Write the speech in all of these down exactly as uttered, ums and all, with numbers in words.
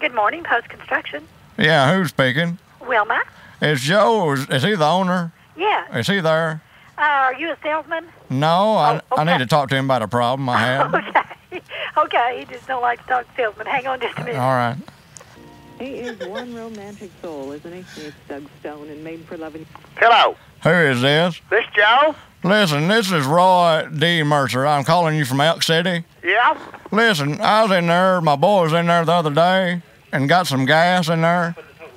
Good morning, Post Construction. Yeah, who's speaking? Wilma? Is Joe, is, is he the owner? Yeah. Is he there? Uh, are you a salesman? No, I, Oh, okay. I need to talk to him about a problem I have. Okay. Okay, he just don't like to talk to salesmen. Hang on just a minute. All right. He is one romantic soul, isn't he? It's Doug Stone and Made for Loving. Hello. Who is this? This Joe? Listen, this is Roy D. Mercer. I'm calling you from Elk City. Yeah? Listen, I was in there, my boy was in there the other day and got some gas in there.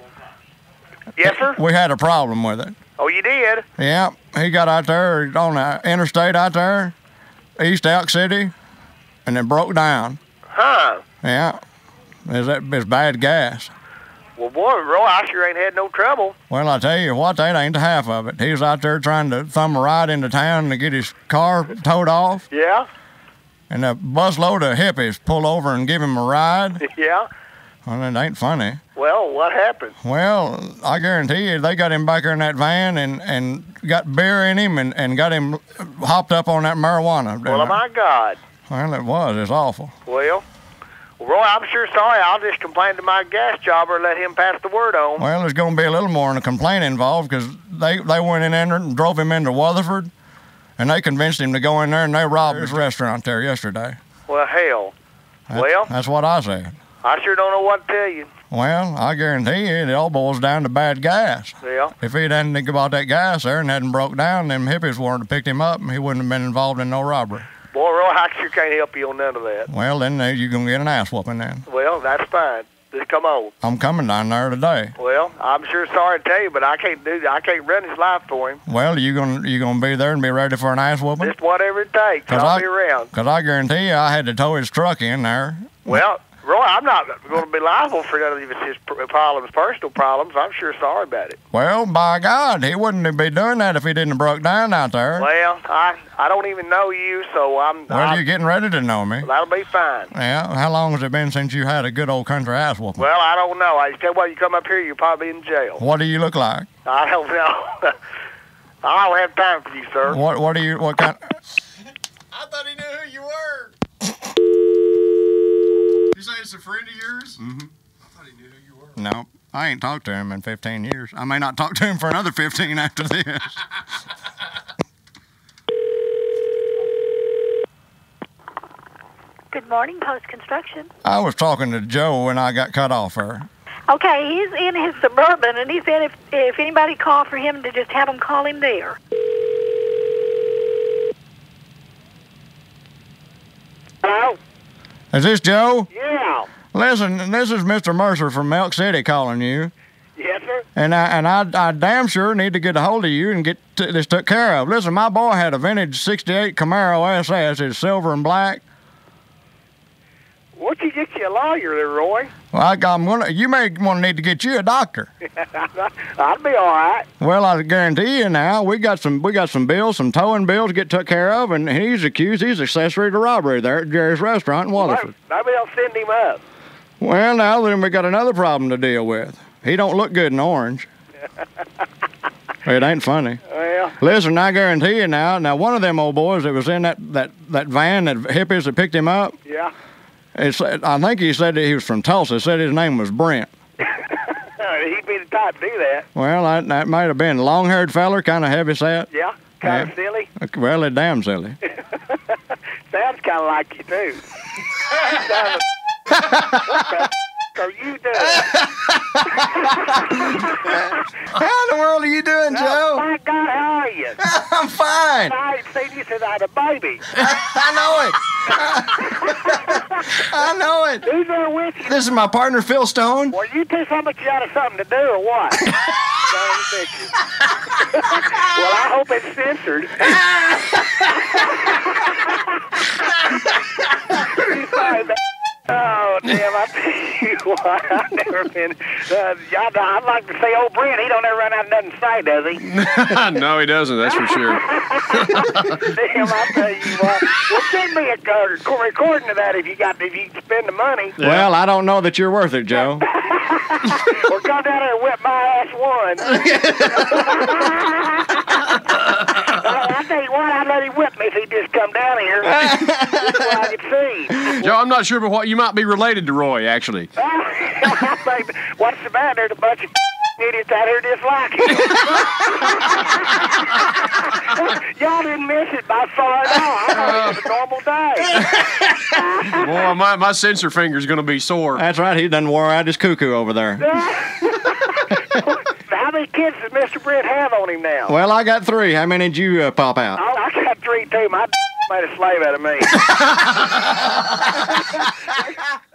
Yes, sir? We had a problem with it. Oh, you did? Yeah, he got out there on the interstate out there, East Elk City, and it broke down. Huh. Yeah, it's, it's bad gas. Well, boy, Roy, I sure ain't had no trouble. Well, I tell you what, that ain't the half of it. He was out there trying to thumb a ride into town to get his car towed off, Yeah? and a busload of hippies pull over and give him a ride. Yeah? Well, it ain't funny. Well, what happened? Well, I guarantee you, they got him back there in that van and, and got beer in him and, and got him hopped up on that marijuana. Well, oh, my God. Well, it was. It's awful. Well, well, Roy, I'm sure sorry. I'll just complain to my gas jobber and let him pass the word on. Well, there's going to be a little more than a complaint involved because they, they went in there and drove him into Weatherford, and they convinced him to go in there and they robbed his restaurant there yesterday. Well, hell. That's, well? That's what I said. I sure don't know what to tell you. Well, I guarantee you, it all boils down to bad gas. Yeah. If he hadn't bought that gas there and hadn't broke down, them hippies wouldn't have picked him up, and he wouldn't have been involved in no robbery. Boy, Roy, I sure can't help you on none of that. Well, then uh, you're going to get an ass whooping then. Well, that's fine. Just come on. I'm coming down there today. Well, I'm sure sorry to tell you, but I can't do I can't run his life for him. Well, you gonna you gonna be there and be ready for an ass whooping? Just whatever it takes. I'll I, be around. Because I guarantee you, I had to tow his truck in there. Well, Roy, I'm not going to be liable for none of his problems, personal problems. I'm sure sorry about it. Well, by God, he wouldn't be doing that if he didn't have broke down out there. Well, I I don't even know you, so I'm... Well, I, you're getting ready to know me. That'll be fine. Yeah, how long has it been since you had a good old country ass whooping? Well, I don't know. I tell you what, you come up here, you'll probably be in jail. What do you look like? I don't know. I don't have time for you, sir. What What do you, what kind... I thought he knew who you were. You say it's a friend of yours? Mm-hmm. I thought he knew who you were. No, I ain't talked to him in fifteen years. I may not talk to him for another fifteen after this. Good morning, Post Construction. I was talking to Joe when I got cut off her. Okay, he's in his Suburban, and he said if if anybody called for him to just have him call him there. Hello? Is this Joe? Yeah. Listen, this is Mister Mercer from Elk City calling you. Yes, sir? And I and I, I damn sure need to get a hold of you and get t- this took care of. Listen, my boy had a vintage sixty-eight Camaro S S. It's silver and black. Why don't you get you a lawyer there, Roy? Well, I, I'm gonna. You may want to need to get you a doctor. I'd be all right. Well, I guarantee you now, we got some we got some bills, some towing bills to get took care of, and he's accused. He's accessory to robbery there at Jerry's Restaurant in Weatherford. Maybe I'll send him up. Well, now then we got another problem to deal with. He don't look good in orange. It ain't funny. Well, Listen, I guarantee you now. Now, one of them old boys that was in that that that van, that hippies that picked him up. yeah. It's, I think he said that he was from Tulsa. Said his name was Brent. He'd be the type to do that. Well, that, that might have been a long-haired feller, kind of heavy set. Yeah. Kind of Yeah. silly. Well, it's damn silly. Sounds kind of like you, too. Sounds- what the f- are you doing? How in the world are you doing, Oh, Joe? my God, how are you? I'm fine. I ain't seen you since I had a baby. I know it. I know it. Who's there with you? This is my partner, Phil Stone. Well, you two somebody out of something to do or what? Son of a bitch. Well, I hope it's censored. You sorry, man. Oh, damn, I tell you what, I've never been, uh, y'all, I'd like to say old Brent, he don't ever run out of nothing to say, does he? No, he doesn't, that's for sure. Damn, I tell you what, well, send me a uh, recording of that if you got, if you spend the money. Well, I don't know that you're worth it, Joe. Or come down there and whip my ass one. uh, I tell you what, I'd let him whip me if he'd just come down here. Just so I could see. Joe, I'm not sure, but what you might be related to Roy, actually. I think, what's the matter? There's a bunch of idiots out here just like him. Y'all didn't miss it by far at all. I thought it was a normal day. Boy, my, my sensor finger's going to be sore. That's right. He done wore out his cuckoo over there. How many kids does Mister Brent have on him now? Well, I got three. How many did you uh, pop out? Oh, I got three, too. My made a slave out of me.